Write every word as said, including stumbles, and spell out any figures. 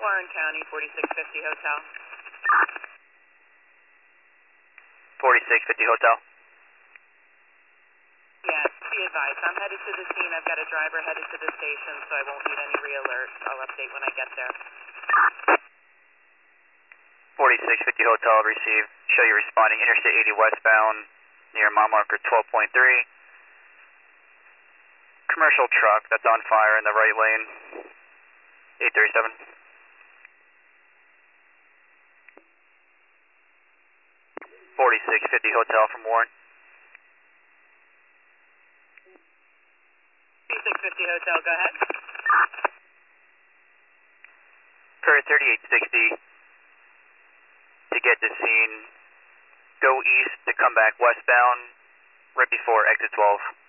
Warren County, forty-six fifty Hotel. forty-six fifty Hotel. Yes, be advised. I'm headed to the scene. I've got a driver headed to the station, so I won't need any re-alert. I'll update when I get there. forty-six fifty Hotel received. Show you responding Interstate eighty westbound near mile marker twelve point three. Commercial truck that's on fire in the right lane. eight thirty-seven. forty-six fifty Hotel from Warren. forty-six fifty Hotel, go ahead. Per thirty-eight sixty, to get to scene, go east to come back westbound right before exit twelve.